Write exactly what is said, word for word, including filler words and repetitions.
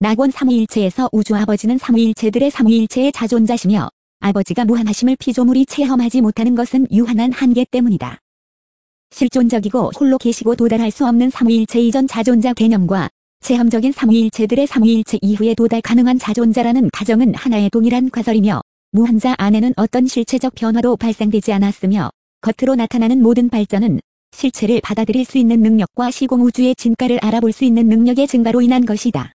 낙원 삼위일체에서 우주 아버지는 삼위일체들의 삼위일체의 자존자시며 아버지가 무한하심을 피조물이 체험하지 못하는 것은 유한한 한계 때문이다. 실존적이고 홀로 계시고 도달할 수 없는 삼위일체 이전 자존자 개념과 체험적인 삼위일체들의 삼위일체 이후에 도달 가능한 자존자라는 가정은 하나의 동일한 과설이며 무한자 안에는 어떤 실체적 변화도 발생되지 않았으며 겉으로 나타나는 모든 발전은 실체를 받아들일 수 있는 능력과 시공우주의 진가를 알아볼 수 있는 능력의 증가로 인한 것이다.